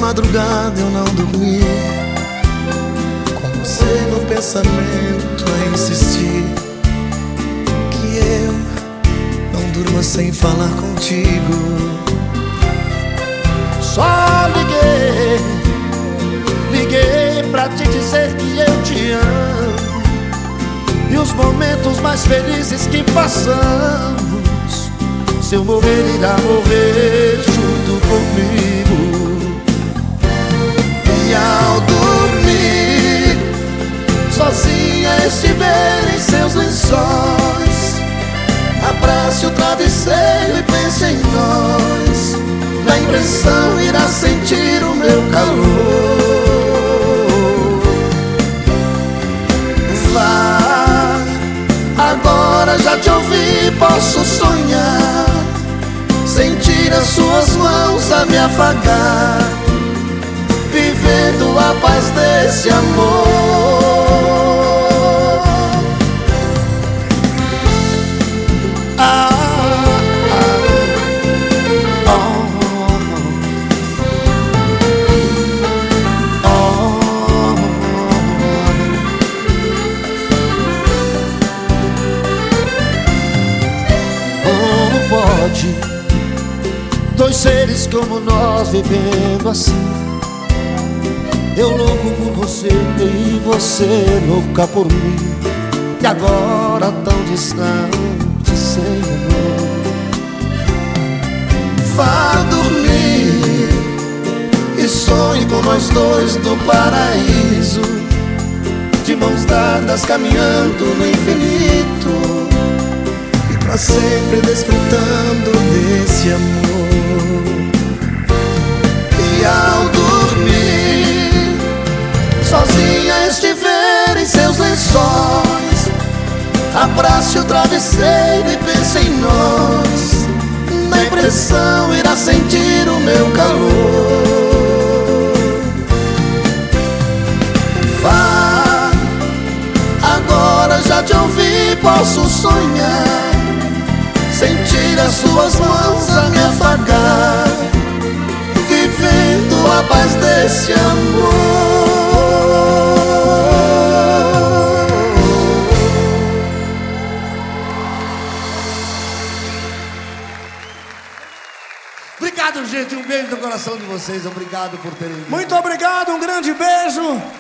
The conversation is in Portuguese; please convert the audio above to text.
madrugada eu não dormi, com você no pensamento a insistir, que eu não durma sem falar contigo. Só liguei pra te dizer que eu te amo, e os momentos mais felizes que passamos, se eu morrer irá morrer junto comigo. E ao dormir, sozinha estiver em seus lençóis, abrace o travesseiro e pense em nós. Na impressão irá sentir o meu calor. Vá, agora já te ouvi, posso sonhar, sentir as suas mãos a me afagar, vivendo a paz desse amor. Pode dois seres como nós vivendo assim, eu louco por você e você louca por mim, e agora tão distante sem amor. Vá dormir e sonhe com nós dois no paraíso, de mãos dadas caminhando no infinito, pra sempre desfrutando desse amor. E ao dormir, sozinha estiver em seus lençóis, abrace o travesseiro e pense em nós. Na impressão irá sentir o meu calor. Vá, agora já te ouvi, posso sonhar, sentir as suas mãos a me afagar, vivendo a paz desse amor. Obrigado, gente, um beijo no coração de vocês. Obrigado por terem vindo. Muito obrigado, um grande beijo.